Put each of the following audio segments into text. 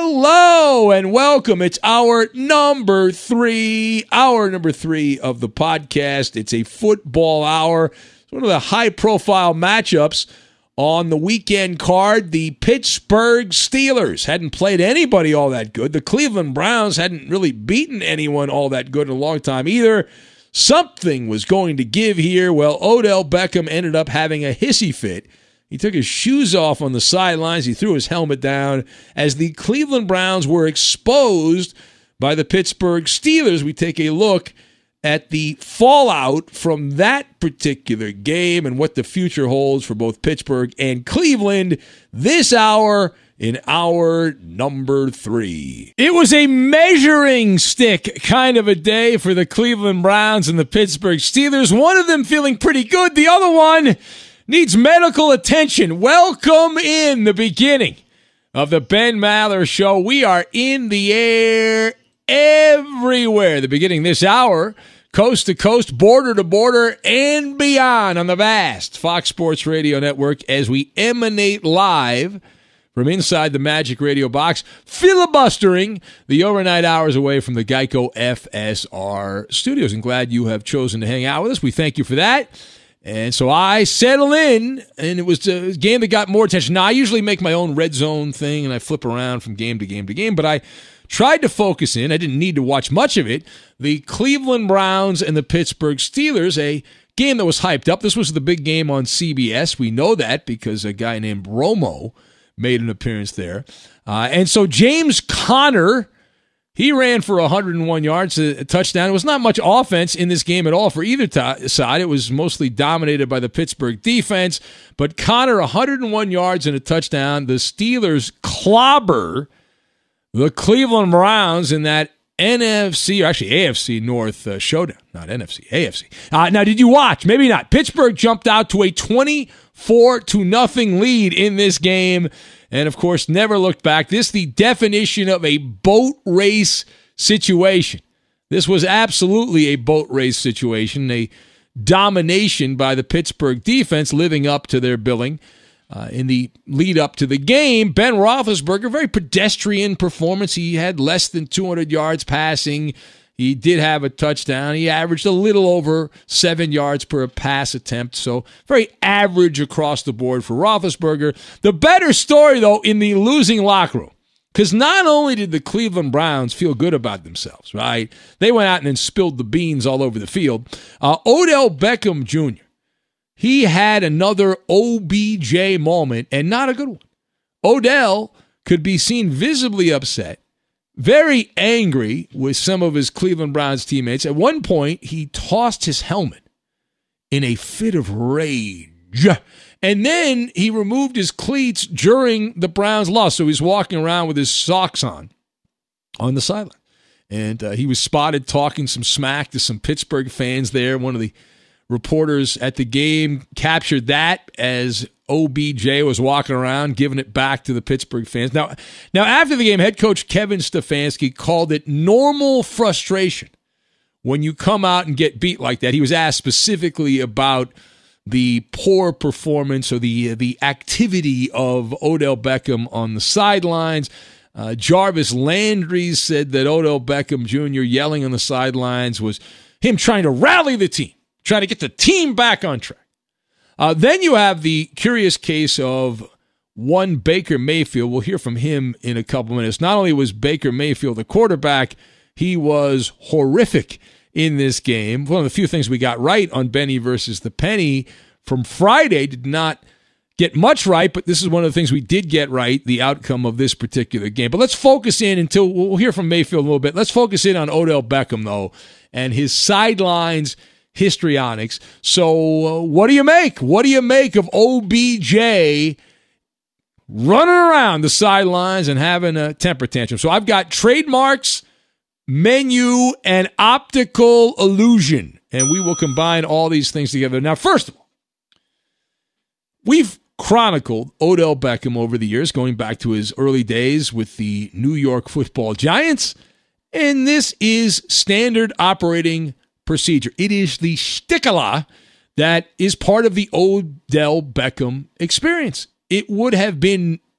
Hello and welcome. It's hour number three of the podcast. It's a football hour. It's one of the high-profile matchups on the weekend card. The Pittsburgh Steelers hadn't played anybody all that good. The Cleveland Browns hadn't really beaten anyone all that good in a long time either. Something was going to give here. Well, Odell Beckham ended up having a hissy fit. He took his shoes off on the sidelines. He threw his helmet down as the Cleveland Browns were exposed by the Pittsburgh Steelers. We take a look at the fallout from that particular game and what the future holds for both Pittsburgh and Cleveland this hour in hour number 3. It was a measuring stick kind of a day for the Cleveland Browns and the Pittsburgh Steelers. One of them feeling pretty good. The other one needs medical attention. Welcome in the beginning of the Ben Maller Show. We are in the air everywhere. The beginning this hour, coast to coast, border to border, and beyond on the vast Fox Sports Radio Network as we emanate live from inside the Magic Radio box, filibustering the overnight hours away from the Geico FSR studios. And glad you have chosen to hang out with us. We thank you for that. And so I settle in, and it was a game that got more attention. Now, I usually make my own red zone thing, and I flip around from game to game to game, but I tried to focus in. I didn't need to watch much of it. The Cleveland Browns and the Pittsburgh Steelers, a game that was hyped up. This was the big game on CBS. We know that because a guy named Romo made an appearance there. And so James Conner, he ran for 101 yards, a touchdown. It was not much offense in this game at all for either side. It was mostly dominated by the Pittsburgh defense. But Conner, 101 yards and a touchdown. The Steelers clobber the Cleveland Browns in that NFC, or actually AFC North showdown. Not NFC, AFC. Now, did you watch? Maybe not. Pittsburgh jumped out to a 24-0 lead in this game. And, of course, never looked back. This is the definition of a boat race situation. This was absolutely a boat race situation, a domination by the Pittsburgh defense living up to their billing. In the lead up to the game, Ben Roethlisberger, very pedestrian performance. He had less than 200 yards passing. He did have a touchdown. He averaged a little over 7 yards per pass attempt, so very average across the board for Roethlisberger. The better story, though, in the losing locker room, because not only did the Cleveland Browns feel good about themselves, right? They went out and then spilled the beans all over the field. Odell Beckham Jr., he had another OBJ moment, and not a good one. Odell could be seen visibly upset, very angry with some of his Cleveland Browns teammates. At one point, he tossed his helmet in a fit of rage. And then he removed his cleats during the Browns' loss. So he's walking around with his socks on the sideline. And he was spotted talking some smack to some Pittsburgh fans there. One of the reporters at the game captured that as OBJ was walking around, giving it back to the Pittsburgh fans. Now after the game, head coach Kevin Stefanski called it normal frustration when you come out and get beat like that. He was asked specifically about the poor performance or the activity of Odell Beckham on the sidelines. Jarvis Landry said that Odell Beckham Jr. yelling on the sidelines was him trying to rally the team, trying to get the team back on track. Then you have the curious case of one Baker Mayfield. We'll hear from him in a couple minutes. Not only was Baker Mayfield the quarterback, he was horrific in this game. One of the few things we got right on Benny versus the Penny from Friday. Did not get much right, but this is one of the things we did get right, the outcome of this particular game. But let's focus in until we'll hear from Mayfield a little bit. Let's focus in on Odell Beckham, though, and his sidelines histrionics. So what do you make? What do you make of OBJ running around the sidelines and having a temper tantrum? So I've got trademarks, menu, and optical illusion, and we will combine all these things together. Now, first of all, we've chronicled Odell Beckham over the years, going back to his early days with the New York Football Giants, and this is standard operating procedure. It is the shtickala that is part of the Odell Beckham experience. It would have been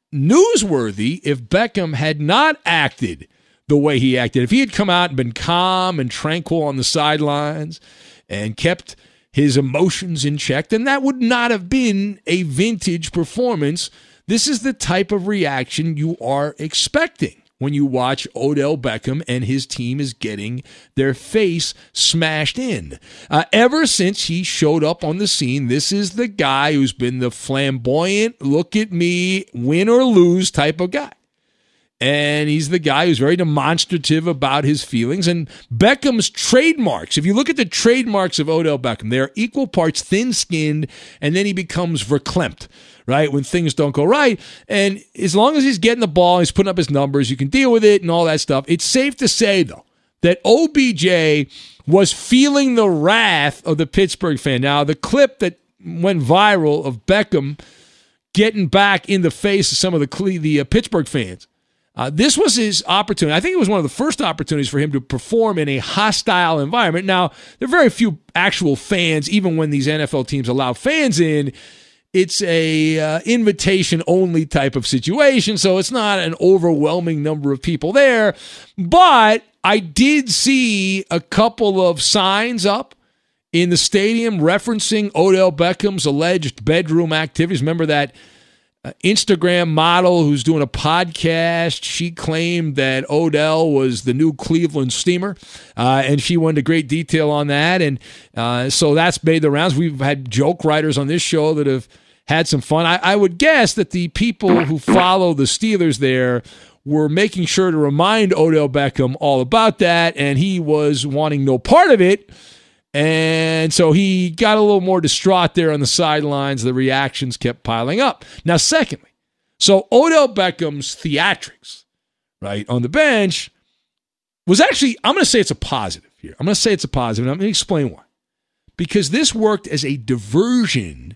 newsworthy if Beckham had not acted the way he acted. If he had come out and been calm and tranquil on the sidelines and kept his emotions in check, then that would not have been a vintage performance. This is the type of reaction you are expecting when you watch Odell Beckham and his team is getting their face smashed in. Ever since he showed up on the scene, this is the guy who's been the flamboyant, look at me, win or lose type of guy. And he's the guy who's very demonstrative about his feelings. And Beckham's trademarks, if you look at the trademarks of Odell Beckham, they're equal parts thin-skinned, and then he becomes verklempt, right, when things don't go right. And as long as he's getting the ball, he's putting up his numbers, you can deal with it and all that stuff. It's safe to say, though, that OBJ was feeling the wrath of the Pittsburgh fan. Now, the clip that went viral of Beckham getting back in the face of some of the Pittsburgh fans, this was his opportunity. I think it was one of the first opportunities for him to perform in a hostile environment. Now, there are very few actual fans, even when these NFL teams allow fans in. It's a invitation-only type of situation, so it's not an overwhelming number of people there. But I did see a couple of signs up in the stadium referencing Odell Beckham's alleged bedroom activities. Remember that Instagram model who's doing a podcast? She claimed that Odell was the new Cleveland steamer, and she went into great detail on that. And so that's made the rounds. We've had joke writers on this show that have had some fun. I would guess that the people who follow the Steelers there were making sure to remind Odell Beckham all about that, and he was wanting no part of it. And so he got a little more distraught there on the sidelines. The reactions kept piling up. Now, secondly, so Odell Beckham's theatrics, right, on the bench was actually, I'm going to say it's a positive here. I'm going to say it's a positive, and I'm going to explain why. Because this worked as a diversion.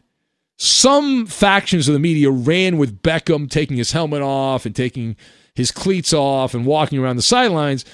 Some factions of the media ran with Beckham taking his helmet off and taking his cleats off and walking around the sidelines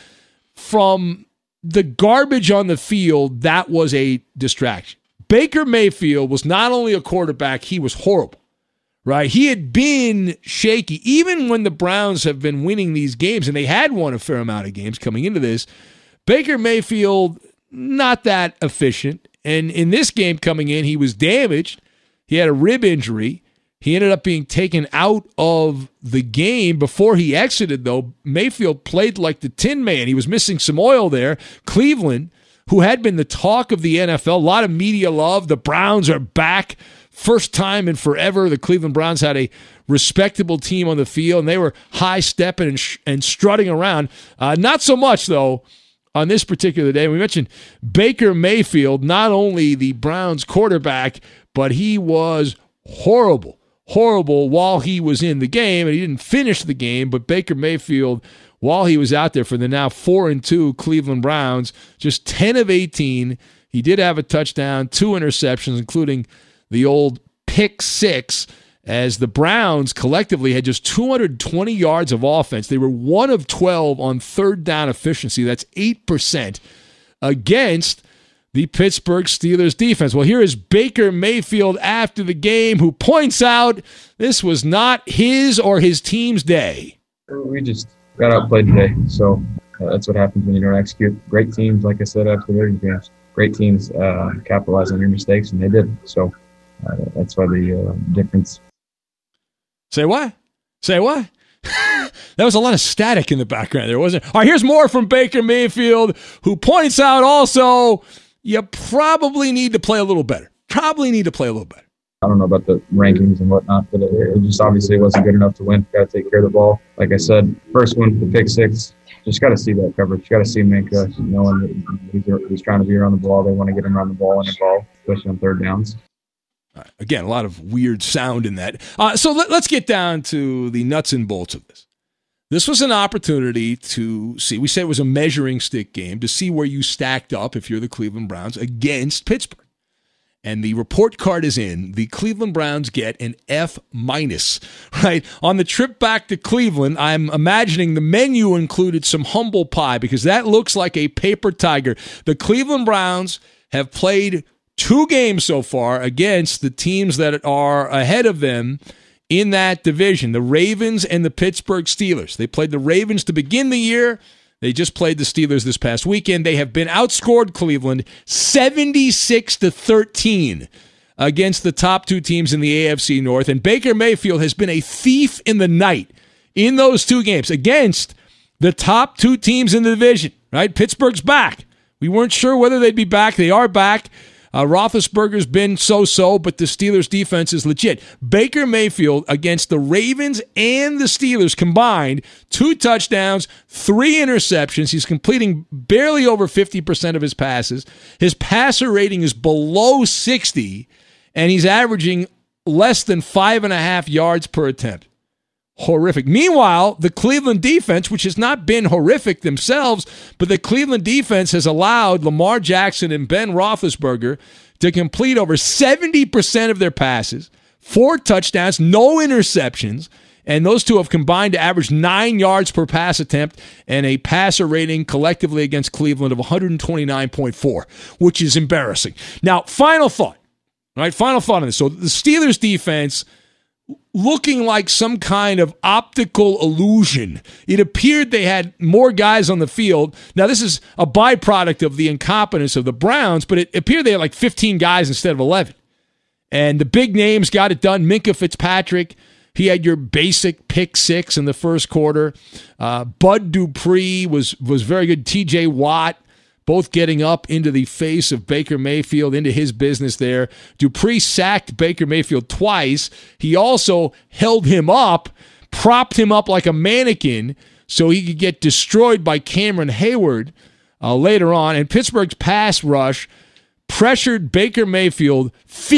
from the garbage on the field. That was a distraction. Baker Mayfield was not only a quarterback, he was horrible, right? He had been shaky. Even when the Browns have been winning these games, and they had won a fair amount of games coming into this, Baker Mayfield, not that efficient. And in this game coming in, he was damaged. He had a rib injury. He ended up being taken out of the game before he exited, though. Mayfield played like the Tin Man. He was missing some oil there. Cleveland, who had been the talk of the NFL, a lot of media love. The Browns are back. First time in forever, the Cleveland Browns had a respectable team on the field, and they were high-stepping and strutting around. Not so much, though, on this particular day. We mentioned Baker Mayfield, not only the Browns quarterback, but he was horrible while he was in the game, and he didn't finish the game. But Baker Mayfield, while he was out there for the now 4-2 Cleveland Browns, just 10 of 18. He did have a touchdown, 2 interceptions, including the old pick six, as the Browns collectively had just 220 yards of offense. They were 1 of 12 on third down efficiency. That's 8% against the Pittsburgh Steelers defense. Well, here is Baker Mayfield after the game, who points out this was not his or his team's day. We just got outplayed today, so that's what happens when you don't execute. Great teams, like I said after the games, great teams capitalize on your mistakes, and they did. So that's why the difference. Say what? Say what? That was a lot of static in the background there, wasn't it? All right, here's more from Baker Mayfield, who points out also you probably need to play a little better. I don't know about the rankings and whatnot, but it just obviously wasn't good enough to win. Got to take care of the ball. Like I said, first one, the pick six, just got to see that coverage. Got to see Minkah knowing that he's trying to be around the ball. They want to get him around the ball and involved, especially on third downs. Again, a lot of weird sound in that. So let's get down to the nuts and bolts of this. This was an opportunity to see, we said it was a measuring stick game, to see where you stacked up if you're the Cleveland Browns against Pittsburgh. And the report card is in. The Cleveland Browns get an F-, right? On the trip back to Cleveland, I'm imagining the menu included some humble pie, because that looks like a paper tiger. The Cleveland Browns have played 2 games so far against the teams that are ahead of them in that division, the Ravens and the Pittsburgh Steelers. They played the Ravens to begin the year. They just played the Steelers this past weekend. They have been outscored, Cleveland, 76-13 against the top two teams in the AFC North. And Baker Mayfield has been a thief in the night in those two games against the top two teams in the division, right? Pittsburgh's back. We weren't sure whether they'd be back. They are back. Roethlisberger's been so-so, but the Steelers' defense is legit. Baker Mayfield against the Ravens and the Steelers combined, 2 touchdowns, 3 interceptions. He's completing barely over 50% of his passes. His passer rating is below 60, and he's averaging less than 5.5 yards per attempt. Horrific. Meanwhile, the Cleveland defense, which has not been horrific themselves, but the Cleveland defense has allowed Lamar Jackson and Ben Roethlisberger to complete over 70% of their passes, 4 touchdowns, no interceptions, and those two have combined to average 9 yards per pass attempt and a passer rating collectively against Cleveland of 129.4, which is embarrassing. Now, final thought. All right, final thought on this. So the Steelers defense looking like some kind of optical illusion. It appeared they had more guys on the field. Now, this is a byproduct of the incompetence of the Browns, but it appeared they had like 15 guys instead of 11. And the big names got it done. Minkah Fitzpatrick, he had your basic pick 6 in the first quarter. Bud Dupree was very good. TJ Watt, both getting up into the face of Baker Mayfield, into his business there. Dupree sacked Baker Mayfield twice. He also held him up, propped him up like a mannequin so he could get destroyed by Cameron Hayward later on. And Pittsburgh's pass rush pressured Baker Mayfield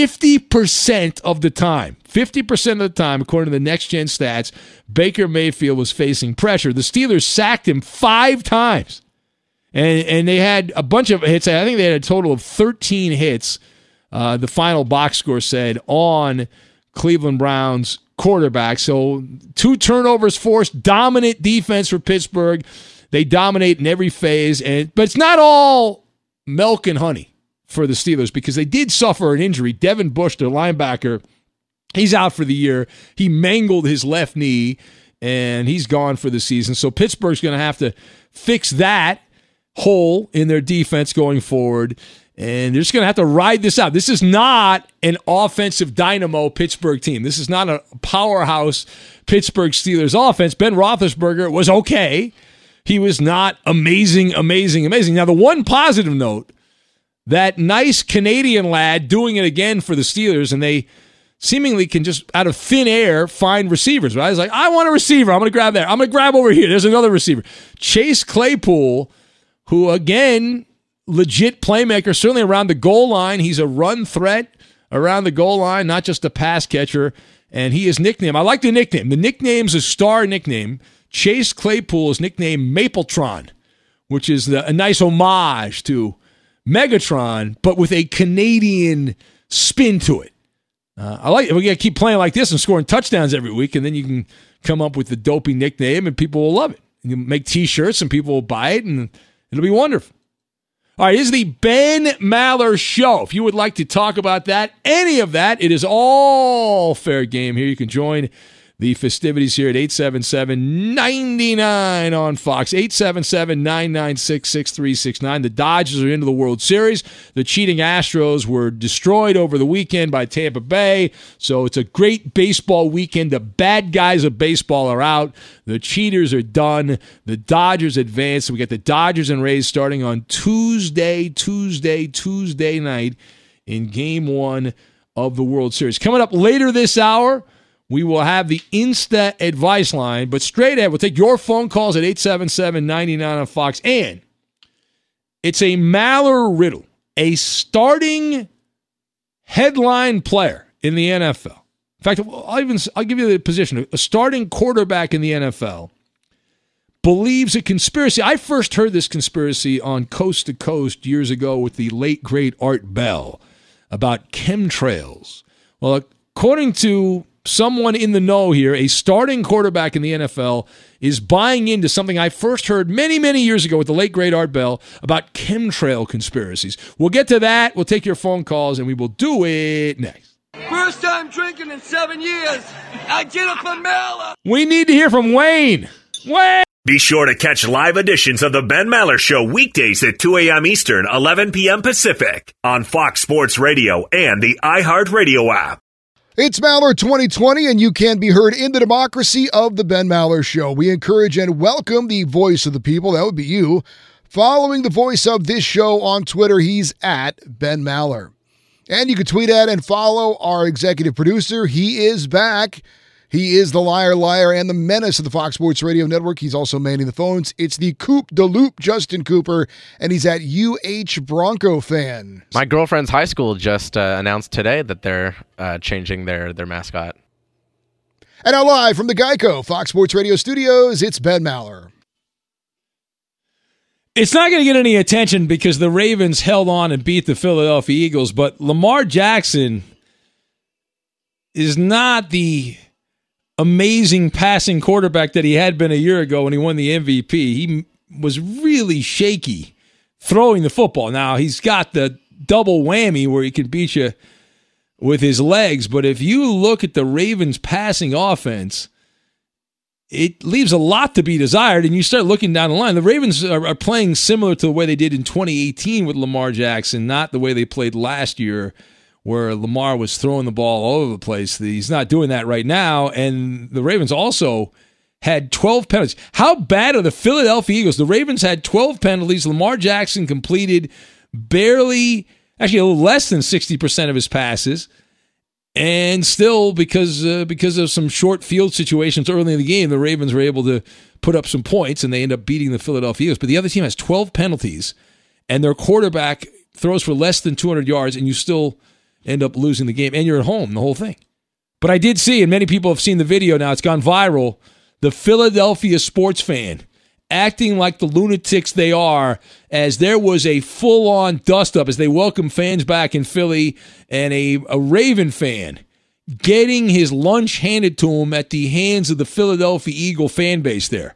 50% of the time. 50% of the time, according to the Next Gen stats, Baker Mayfield was facing pressure. The Steelers sacked him 5 times. And they had a bunch of hits. I think they had a total of 13 hits, the final box score said, on Cleveland Browns quarterback. So 2 turnovers forced, dominant defense for Pittsburgh. They dominate in every phase. But it's not all milk and honey for the Steelers because they did suffer an injury. Devin Bush, their linebacker, he's out for the year. He mangled his left knee, and he's gone for the season. So Pittsburgh's going to have to fix that hole in their defense going forward, and they're just going to have to ride this out. This is not an offensive dynamo Pittsburgh team. This is not a powerhouse Pittsburgh Steelers offense. Ben Roethlisberger was okay. He was not amazing. Now, the one positive note, that nice Canadian lad doing it again for the Steelers, and they seemingly can just out of thin air find receivers. Right? He's like, I want a receiver. I'm going to grab there. I'm going to grab over here. There's another receiver. Chase Claypool, who, again, legit playmaker, certainly around the goal line. He's a run threat around the goal line, not just a pass catcher. And he is nicknamed. I like the nickname. The nickname's a star nickname. Chase Claypool is nicknamed Mapletron, which is a nice homage to Megatron, but with a Canadian spin to it. I like it. We got to keep playing like this and scoring touchdowns every week, and then you can come up with the dopey nickname, and people will love it. You can make T-shirts, and people will buy it, and it'll be wonderful. All right, this is the Ben Maller Show. If you would like to talk about that, any of that, it is all fair game here. You can join the festivities here at 877-99 on Fox, 877-996-6369. The Dodgers are into the World Series. The cheating Astros were destroyed over the weekend by Tampa Bay, so it's a great baseball weekend. The bad guys of baseball are out. The cheaters are done. The Dodgers advance. We got the Dodgers and Rays starting on Tuesday night in Game 1 of the World Series. Coming up later this hour, we will have the Insta advice line, but straight ahead, we'll take your phone calls at 877-99 on Fox. And it's a Maller riddle, a starting headline player in the NFL. In fact, I'll give you the position. A starting quarterback in the NFL believes a conspiracy. I first heard this conspiracy on Coast to Coast years ago with the late, great Art Bell about chemtrails. Well, according to someone in the know here, a starting quarterback in the NFL is buying into something I first heard many, many years ago with the late, great Art Bell about chemtrail conspiracies. We'll get to that. We'll take your phone calls, and we will do it next. First time drinking in 7 years. I get it from Miller. We need to hear from Wayne. Wayne! Be sure to catch live editions of The Ben Maller Show weekdays at 2 a.m. Eastern, 11 p.m. Pacific on Fox Sports Radio and the iHeartRadio app. It's Maller 2020, and you can be heard in the democracy of The Ben Maller Show. We encourage and welcome the voice of the people. That would be you. Following the voice of this show on Twitter, he's at Ben Maller. And you can tweet at and follow our executive producer. He is back. He is the liar, and the menace of the Fox Sports Radio Network. He's also manning the phones. It's the Coop de Loop, Justin Cooper, and he's at UH Bronco fan. My girlfriend's high school just announced today that they're changing their mascot. And now live from the Geico Fox Sports Radio studios, it's Ben Maller. It's not going to get any attention because the Ravens held on and beat the Philadelphia Eagles, but Lamar Jackson is not the amazing passing quarterback that he had been a year ago when he won the MVP. He was really shaky throwing the football. Now, he's got the double whammy where he can beat you with his legs, but if you look at the Ravens' passing offense, it leaves a lot to be desired, and you start looking down the line. The Ravens are playing similar to the way they did in 2018 with Lamar Jackson, not the way they played last year where Lamar was throwing the ball all over the place. He's not doing that right now, and the Ravens also had 12 penalties. How bad are the Philadelphia Eagles? The Ravens had 12 penalties. Lamar Jackson completed actually a little less than 60% of his passes, and still, because of some short field situations early in the game, the Ravens were able to put up some points, and they end up beating the Philadelphia Eagles. But the other team has 12 penalties, and their quarterback throws for less than 200 yards, and you still end up losing the game, and you're at home, the whole thing. But I did see, and many people have seen the video now, it's gone viral, the Philadelphia sports fan acting like the lunatics they are, as there was a full-on dust-up as they welcome fans back in Philly, and a Raven fan getting his lunch handed to him at the hands of the Philadelphia Eagle fan base there.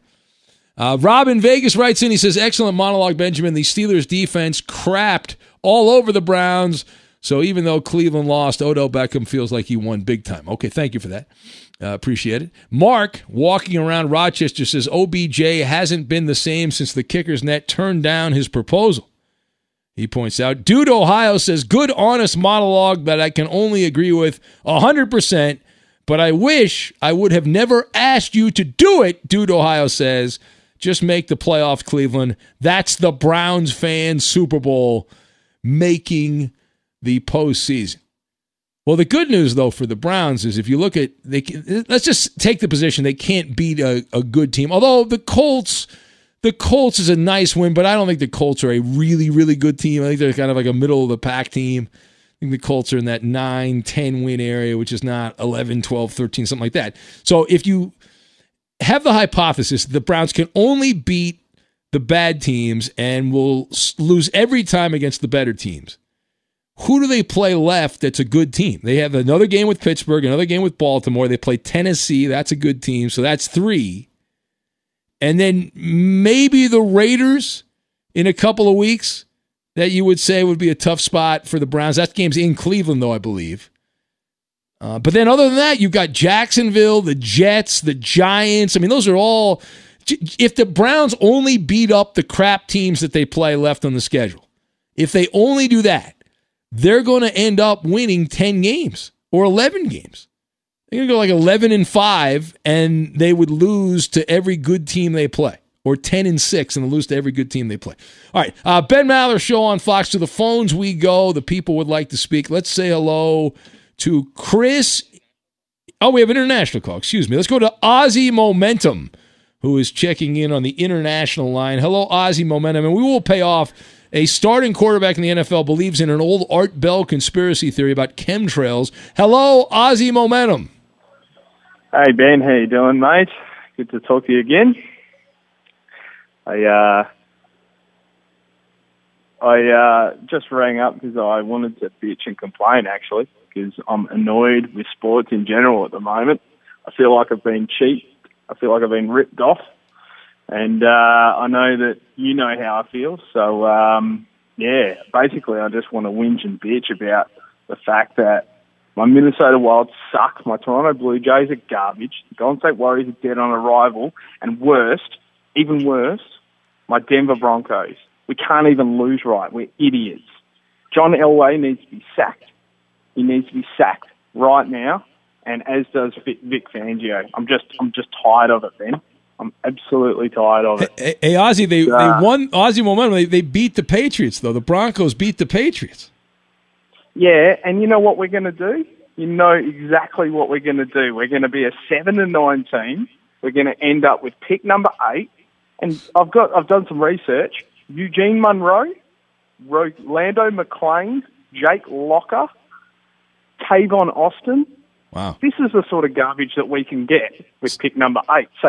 Rob in Vegas writes in, he says, excellent monologue, Benjamin. The Steelers defense crapped all over the Browns. So even though Cleveland lost, Odell Beckham feels like he won big time. Okay, thank you for that. Appreciate it. Mark, walking around Rochester, says OBJ hasn't been the same since the kicker's net turned down his proposal. He points out, Dude Ohio says, good, honest monologue that I can only agree with 100%, but I wish I would have never asked you to do it, Dude Ohio says. Just make the playoffs, Cleveland. That's the Browns fan Super Bowl making the postseason. Well, the good news, though, for the Browns is if you look at, let's just take the position they can't beat a good team. Although the Colts is a nice win, but I don't think the Colts are a really, really good team. I think they're kind of like a middle-of-the-pack team. I think the Colts are in that 9-10 win area, which is not 11, 12, 13, something like that. So if you have the hypothesis that the Browns can only beat the bad teams and will lose every time against the better teams, who do they play left that's a good team? They have another game with Pittsburgh, another game with Baltimore. They play Tennessee. That's a good team. So that's 3. And then maybe the Raiders in a couple of weeks that you would say would be a tough spot for the Browns. That game's in Cleveland, though, I believe. But then other than that, you've got Jacksonville, the Jets, the Giants. I mean, those are all – if the Browns only beat up the crap teams that they play left on the schedule, if they only do that, they're going to end up winning 10 games or 11 games. They're going to go like 11-5, and they would lose to every good team they play, or 10-6, and lose to every good team they play. All right, Ben Maller Show on Fox. To the phones we go. The people would like to speak. Let's say hello to Chris. Oh, we have an international call. Excuse me. Let's go to Ozzy Momentum, who is checking in on the international line. Hello, Ozzy Momentum, and we will pay off. A starting quarterback in the NFL believes in an old Art Bell conspiracy theory about chemtrails. Hello, Ozzy Momentum. Hey, Ben. How you doing, mate? Good to talk to you again. I just rang up because I wanted to bitch and complain, actually, because I'm annoyed with sports in general at the moment. I feel like I've been cheated. I feel like I've been ripped off. And I know that you know how I feel. So, basically I just want to whinge and bitch about the fact that My Minnesota Wild suck. My Toronto Blue Jays are garbage. The Golden State Warriors are dead on arrival. And even worse, my Denver Broncos. We can't even lose right. We're idiots. John Elway needs to be sacked. He needs to be sacked right now, and as does Vic Fangio. I'm just tired of it, Ben. I'm absolutely tired of it. Hey Ozzy, they won Aussie momentum. They beat the Patriots, though. The Broncos beat the Patriots. Yeah, and you know what we're going to do? You know exactly what we're going to do. We're going to be a 7-9 team. We're going to end up with pick number 8. And I've done some research. Eugene Monroe, Lando McLean, Jake Locker, Tavon Austin. Wow. This is the sort of garbage that we can get with pick number 8. So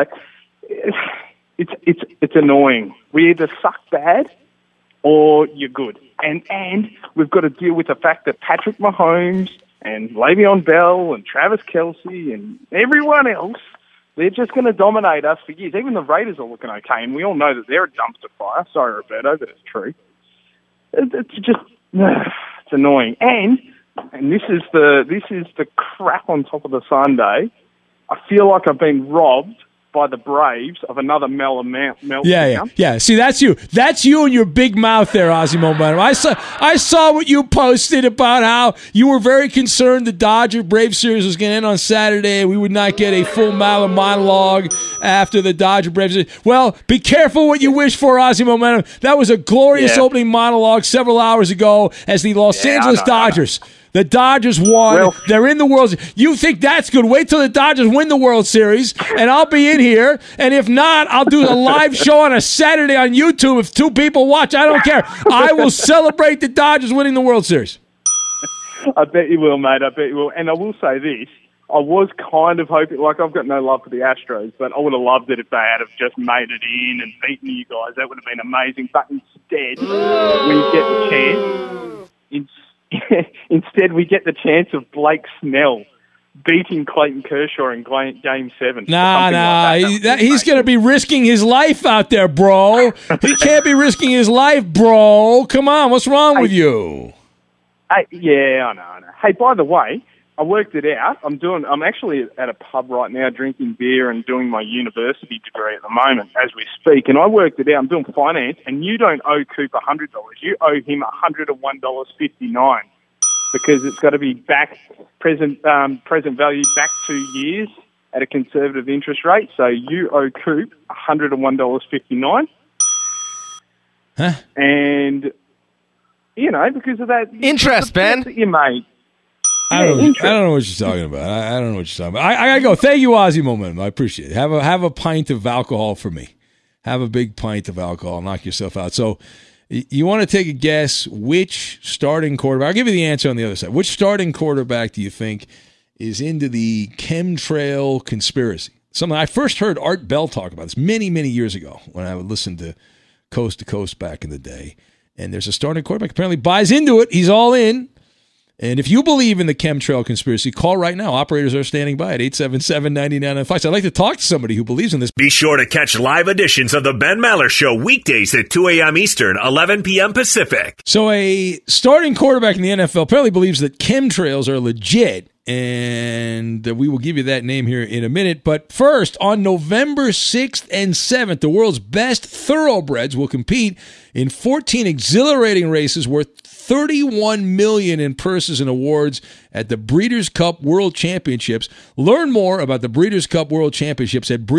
it's annoying. We either suck bad or you're good. And we've got to deal with the fact that Patrick Mahomes and Le'Veon Bell and Travis Kelce and everyone else, they're just going to dominate us for years. Even the Raiders are looking okay, and we all know that they're a dumpster fire. Sorry, Roberto, but it's true. It's just it's annoying. And this is the crap on top of the sundae. I feel like I've been robbed by the Braves of another meltdown. Yeah. See, that's you. That's you and your big mouth there, Ozzy Momentum. I saw what you posted about how you were very concerned the Dodger-Brave series was going to end on Saturday. We would not get a full Maller monologue after the Dodger-Brave series. Well, be careful what you wish for, Ozzy Momentum. That was a glorious opening monologue several hours ago as the Los Angeles Dodgers. The Dodgers won. Well, they're in the World Series. You think that's good? Wait till the Dodgers win the World Series, and I'll be in here. And if not, I'll do a live show on a Saturday on YouTube. If 2 people watch, I don't care. I will celebrate the Dodgers winning the World Series. I bet you will, mate. I bet you will. And I will say this. I was kind of hoping, like I've got no love for the Astros, but I would have loved it if they had have just made it in and beaten you guys. That would have been amazing. But instead, we get the chance. Instead, we get the chance of Blake Snell beating Clayton Kershaw in Game 7. He's going to be risking his life out there, bro. He can't be risking his life, bro. Come on, what's wrong with you? I know. Hey, by the way, I worked it out. I'm actually at a pub right now drinking beer and doing my university degree at the moment as we speak. And I worked it out. I'm doing finance, and you don't owe Coop $100. You owe him $101.59 because it's got to be back present value back 2 years at a conservative interest rate. So you owe Coop $101.59. Huh? And because of that interest, Ben, that you made. I don't know what you're talking about. I don't know what you're talking about. I gotta go. Thank you, Ozzy Momentum. I appreciate it. Have a pint of alcohol for me. Have a big pint of alcohol. Knock yourself out. So, you want to take a guess which starting quarterback? I'll give you the answer on the other side. Which starting quarterback do you think is into the chemtrail conspiracy? Something I first heard Art Bell talk about this many, many years ago when I would listen to Coast back in the day. And there's a starting quarterback apparently buys into it. He's all in. And if you believe in the chemtrail conspiracy, call right now. Operators are standing by at 877-9995. I'd like to talk to somebody who believes in this. Be sure to catch live editions of The Ben Maller Show weekdays at 2 a.m. Eastern, 11 p.m. Pacific. So a starting quarterback in the NFL apparently believes that chemtrails are legit, and we will give you that name here in a minute. But first, on November 6th and 7th, the world's best thoroughbreds will compete in 14 exhilarating races worth $31 million in purses and awards at the Breeders' Cup World Championships. Learn more about the Breeders' Cup World Championships at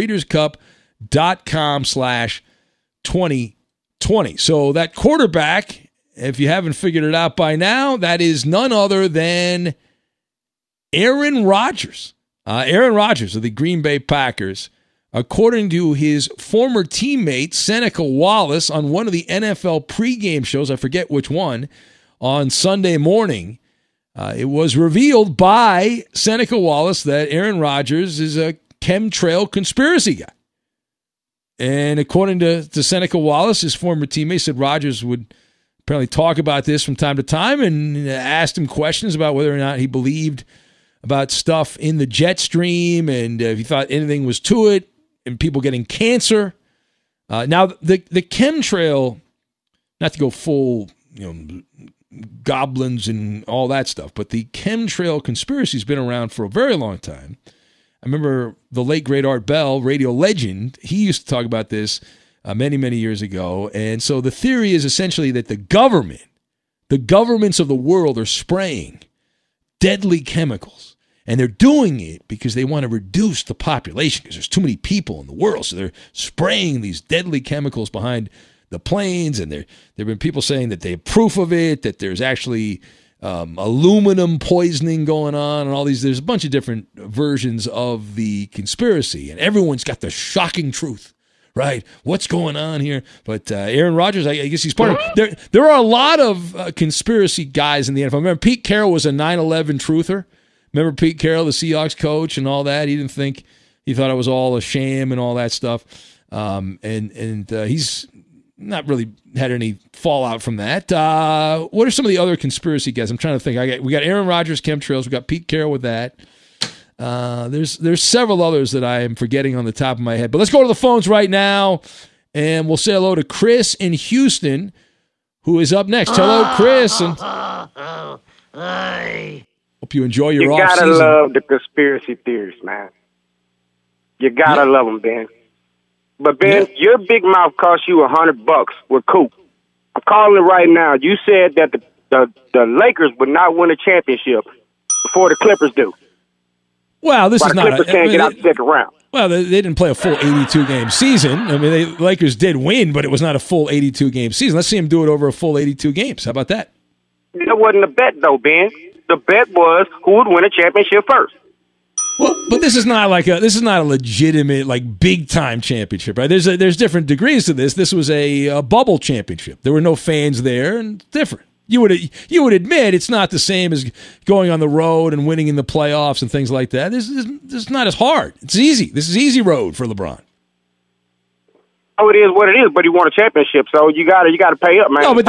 breederscup.com/2020. So that quarterback, if you haven't figured it out by now, that is none other than Aaron Rodgers. Aaron Rodgers of the Green Bay Packers, according to his former teammate Seneca Wallace on one of the NFL pregame shows, I forget which one, on Sunday morning, it was revealed by Seneca Wallace that Aaron Rodgers is a chemtrail conspiracy guy. And according to Seneca Wallace, his former teammate said Rodgers would apparently talk about this from time to time and asked him questions about whether or not he believed about stuff in the jet stream and if he thought anything was to it and people getting cancer. Now, the chemtrail, not to go full, goblins and all that stuff. But the chemtrail conspiracy has been around for a very long time. I remember the late, great Art Bell, radio legend, he used to talk about this many, many years ago. And so the theory is essentially that the governments of the world are spraying deadly chemicals. And they're doing it because they want to reduce the population because there's too many people in the world. So they're spraying these deadly chemicals behind the planes. And there have been people saying that they have proof of it, that there's actually aluminum poisoning going on and all these. There's a bunch of different versions of the conspiracy. And everyone's got the shocking truth, right? What's going on here? But Aaron Rodgers, I guess he's part of. There are a lot of conspiracy guys in the NFL. Remember, Pete Carroll was a 9/11 truther. Remember Pete Carroll, the Seahawks coach, and all that? He thought it was all a sham and all that stuff. And he's not really had any fallout from that. What are some of the other conspiracy guys? I'm trying to think. We got Aaron Rodgers, chemtrails. We got Pete Carroll with that. There's several others that I am forgetting on the top of my head. But let's go to the phones right now, and we'll say hello to Chris in Houston, who is up next. Hello, Chris. And hope you enjoy your off season. You gotta love the conspiracy theories, man. You gotta love them, Ben. But Ben, your big mouth cost you $100 with Coop. I'm calling it right now. You said that the Lakers would not win a championship before the Clippers do. Well, this is not. Clippers can't get out the second round. Well, they didn't play a full 82-game season. I mean, the Lakers did win, but it was not a full 82-game season. Let's see them do it over a full 82 games. How about that? That wasn't a bet, though, Ben. The bet was who would win a championship first. Well, but this is not a legitimate, like, big time championship, right? There's different degrees to this. This was a bubble championship. There were no fans there, and different. You would admit it's not the same as going on the road and winning in the playoffs and things like that. This is not as hard. It's easy. This is easy road for LeBron. Oh, it is what it is. But he won a championship, so you got to pay up, man. No, but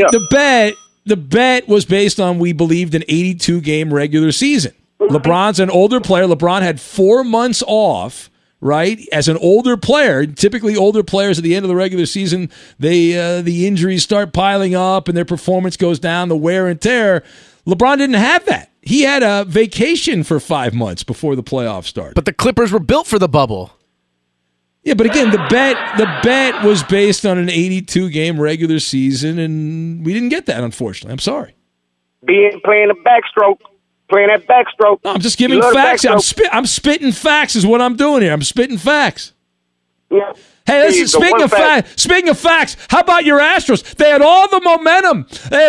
the bet was based on we believed an 82-game regular season. LeBron's an older player. LeBron had 4 months off, right? As an older player, typically older players at the end of the regular season, the injuries start piling up and their performance goes down, the wear and tear. LeBron didn't have that. He had a vacation for 5 months before the playoffs started. But the Clippers were built for the bubble. Yeah, but again, the bet was based on an 82-game regular season, and we didn't get that, unfortunately. I'm sorry. Playing the backstroke. Playing that backstroke. No, I'm just giving facts. I'm spitting facts is what I'm doing here. I'm spitting facts. Yeah. Hey, listen, speaking of facts, how about your Astros? They had all the momentum.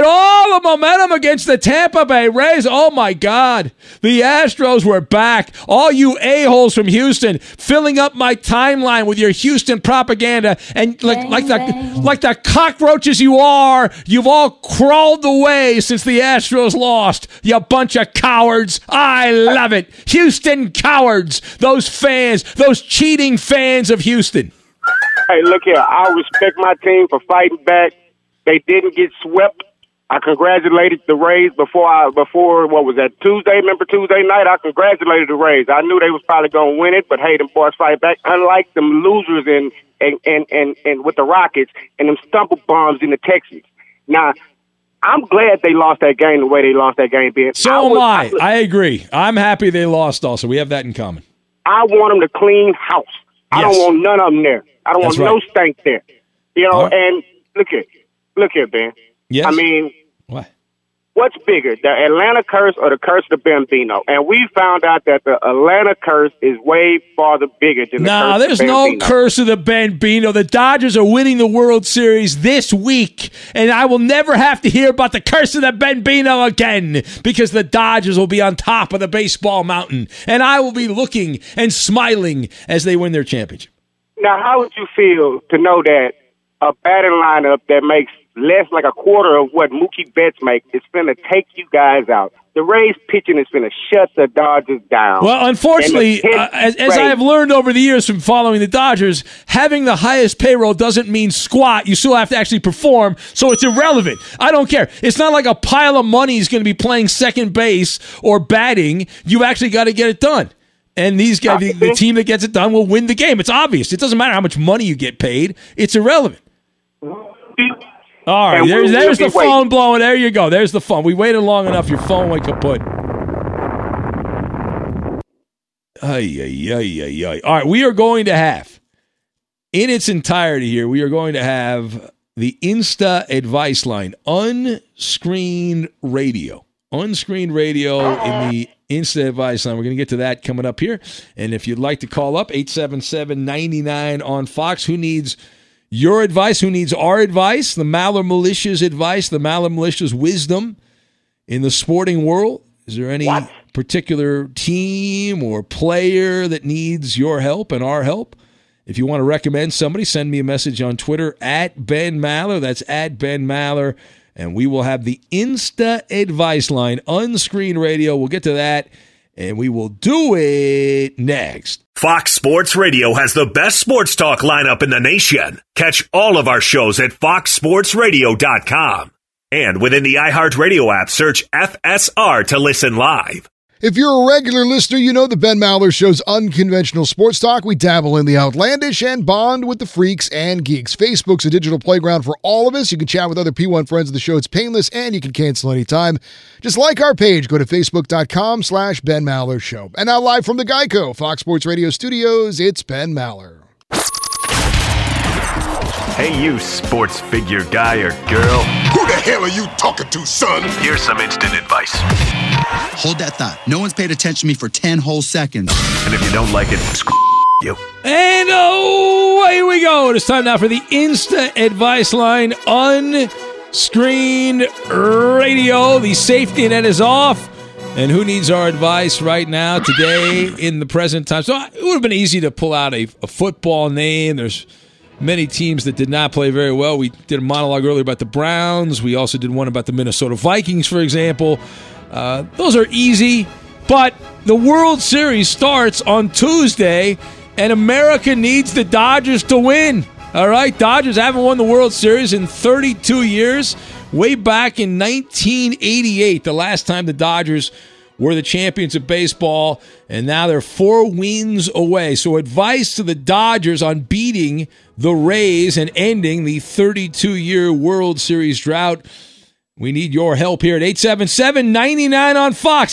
Against the Tampa Bay Rays. Oh, my God. The Astros were back. All you a-holes from Houston filling up my timeline with your Houston propaganda. And like the cockroaches you are, you've all crawled away since the Astros lost. You bunch of cowards. I love it. Houston cowards. Those fans, those cheating fans of Houston. Hey, look here. I respect my team for fighting back. They didn't get swept. I congratulated the Rays before what was that, Tuesday? Remember Tuesday night? I congratulated the Rays. I knew they was probably going to win it, but hey, them boys fight back. Unlike them losers and with the Rockets and them stumble bombs in the Texans. Now, I'm glad they lost that game the way they lost that game, Ben. So am I. I agree. I'm happy they lost also. We have that in common. I want them to clean house. I don't want none of them there. I don't want no stank there. You know, and look here, Ben. Yes. I mean, what? What's bigger, the Atlanta curse or the curse of the Bambino? And we found out that the Atlanta curse is way farther bigger than the curse of the Bambino. There's no curse of the Bambino. The Dodgers are winning the World Series this week, and I will never have to hear about the curse of the Bambino again because the Dodgers will be on top of the baseball mountain, and I will be looking and smiling as they win their championship. Now, how would you feel to know that a batting lineup that makes less like a quarter of what Mookie Betts makes is going to take you guys out? The Rays pitching is going to shut the Dodgers down. Well, unfortunately, as I have learned over the years from following the Dodgers, having the highest payroll doesn't mean squat. You still have to actually perform, so it's irrelevant. I don't care. It's not like a pile of money is going to be playing second base or batting. You actually got to get it done. And these guys, the team that gets it done will win the game. It's obvious. It doesn't matter how much money you get paid. It's irrelevant. All right, And there's we'll the be waiting. phone blowing. There you go. There's the phone. We waited long enough. Your phone went kaput. Ay. All right, we are going to have, in its entirety here, we are going to have the Insta advice line, unscreened radio. Unscreened radio in the Insta advice line. We're going to get to that coming up here. And if you'd like to call up, 877-99 on Fox. Who needs your advice? Who needs our advice? The Maller Militia's advice, the Maller Militia's wisdom in the sporting world. Is there any particular team or player that needs your help and our help? If you want to recommend somebody, send me a message on Twitter at Ben Maller. That's at Ben Maller. And we will have the Insta advice line, unscreened radio. We'll get to that, and we will do it next. Fox Sports Radio has the best sports talk lineup in the nation. Catch all of our shows at foxsportsradio.com. And within the iHeartRadio app, search FSR to listen live. If you're a regular listener, you know the Ben Maller Show's unconventional sports talk. We dabble in the outlandish and bond with the freaks and geeks. Facebook's a digital playground for all of us. You can chat with other P1 friends of the show. It's painless, and you can cancel anytime. Just like our page. Go to facebook.com/Ben Maller Show. And now live from the Geico Fox Sports Radio studios, it's Ben Maller. Hey, you sports figure guy or girl. Who the hell are you talking to, son? Here's some instant advice. Hold that thought. No one's paid attention to me for 10 whole seconds. And if you don't like it, you. And away we go. It's time now for the Insta advice line, unscreened radio. The safety net is off. And who needs our advice right now, today, in the present time? So it would have been easy to pull out a football name. There's many teams that did not play very well. We did a monologue earlier about the Browns. We also did one about the Minnesota Vikings, for example. Those are easy, but the World Series starts on Tuesday, and America needs the Dodgers to win. All right? Dodgers haven't won the World Series in 32 years. Way back in 1988, the last time the Dodgers were the champions of baseball, and now they're 4 wins away. So advice to the Dodgers on beating the Rays and ending the 32-year World Series drought. We need your help here at 877-99 on Fox,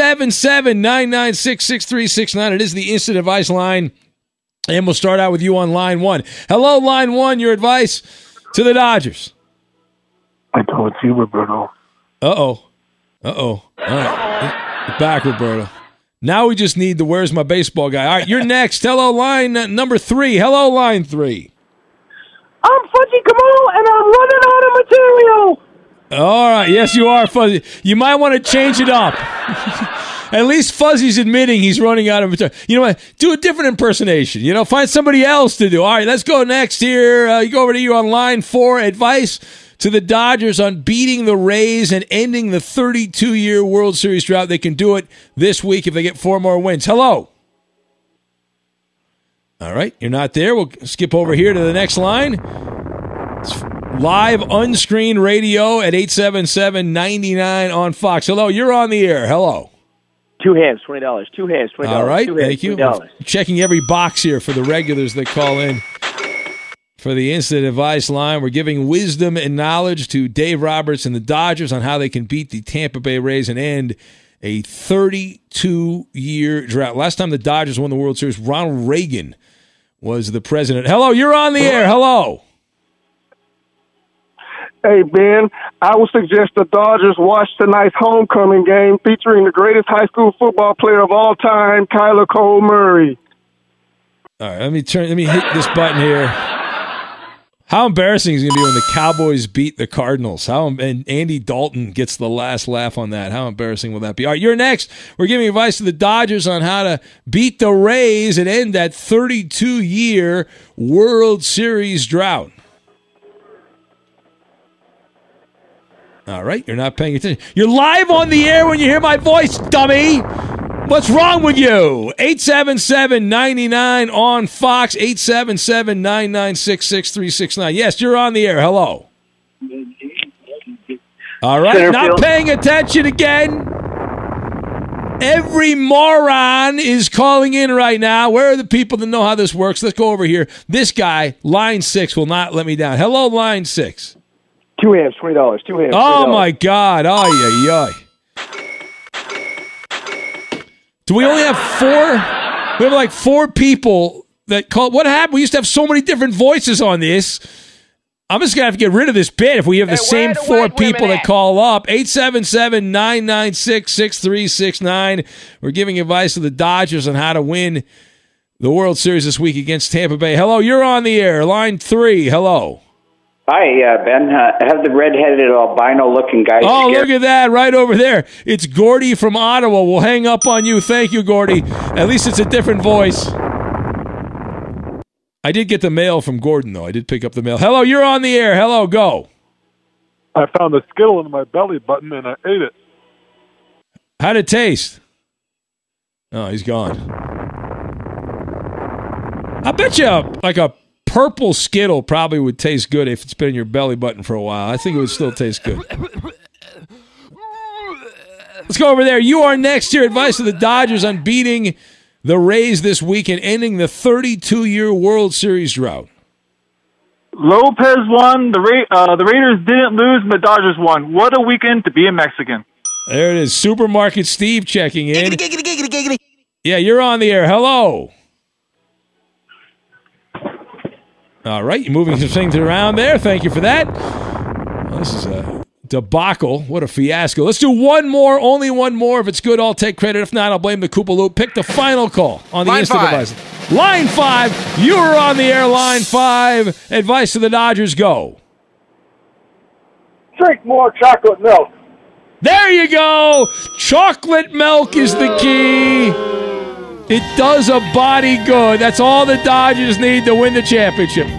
877-996-6369. It is the instant advice line, and we'll start out with you on line one. Hello, line one, your advice to the Dodgers. I told you, Roberto. Uh-oh. All right. Get back, Roberto. Now we just need the where's my baseball guy. All right, you're next. Hello, line number 3. Hello, line 3. I'm Fuzzy Kamal, and I'm running out of material. All right. Yes, you are, Fuzzy. You might want to change it up. At least Fuzzy's admitting he's running out of material. You know what? Do a different impersonation. You know, find somebody else to do. All right, let's go next here. You go over to you on line 4. Advice to the Dodgers on beating the Rays and ending the 32-year World Series drought. They can do it this week if they get 4 more wins. Hello. All right, you're not there. We'll skip over here to the next line. It's live unscreened radio at 877-99 on Fox. Hello, you're on the air. Hello. 2 hands, $20. 2 hands, $20. All right, 2 hands, thank you. $20. Checking every box here for the regulars that call in for the instant advice line. We're giving wisdom and knowledge to Dave Roberts and the Dodgers on how they can beat the Tampa Bay Rays and end a 32-year drought. Last time the Dodgers won the World Series, Ronald Reagan was the president. Hello, you're on the air. Hello. Hey, Ben, I would suggest the Dodgers watch tonight's homecoming game featuring the greatest high school football player of all time, Kyler Cole Murray. All right, let me hit this button here. How embarrassing is it going to be when the Cowboys beat the Cardinals? And Andy Dalton gets the last laugh on that. How embarrassing will that be? All right, you're next. We're giving advice to the Dodgers on how to beat the Rays and end that 32-year World Series drought. All right, you're not paying attention. You're live on the air when you hear my voice, dummy. What's wrong with you? 877-99 on Fox, 877-996-6369. Yes, you're on the air. Hello. All right, not paying attention again. Every moron is calling in right now. Where are the people that know how this works? Let's go over here. This guy, line 6, will not let me down. Hello, line 6. Two hands, $20. Two hands. Oh, $20. my God. Ay, ay, ay. Do we only have 4? We have like 4 people that call. What happened? We used to have so many different voices on this. I'm just going to have to get rid of this bit if we have the same 4 people that call up. 877-996-6369. We're giving advice to the Dodgers on how to win the World Series this week against Tampa Bay. Hello, you're on the air. Line 3. Hello. Hi, Ben. Have the redheaded albino-looking guy. Oh, look at that, right over there. It's Gordy from Ottawa. We'll hang up on you. Thank you, Gordy. At least it's a different voice. I did get the mail from Gordon, though. I did pick up the mail. Hello, you're on the air. Hello, go. I found a Skittle in my belly button, and I ate it. How'd it taste? Oh, he's gone. I bet you like a purple Skittle probably would taste good if it's been in your belly button for a while. I think it would still taste good. Let's go over there. You are next. Your advice to the Dodgers on beating the Rays this week and ending the 32-year World Series drought. Lopez won. The Raiders didn't lose, and the Dodgers won. What a weekend to be a Mexican. There it is. Supermarket Steve checking in. Yeah, you're on the air. Hello. All right, you're moving some things around there. Thank you for that. Well, this is a debacle. What a fiasco. Let's do one more, only one more. If it's good, I'll take credit. If not, I'll blame the Koopa Loop. Pick the final call on the instant advice. Line 5. You are on the air, line 5. Advice to the Dodgers, go. Drink more chocolate milk. There you go. Chocolate milk is the key. It does a body good. That's all the Dodgers need to win the championship.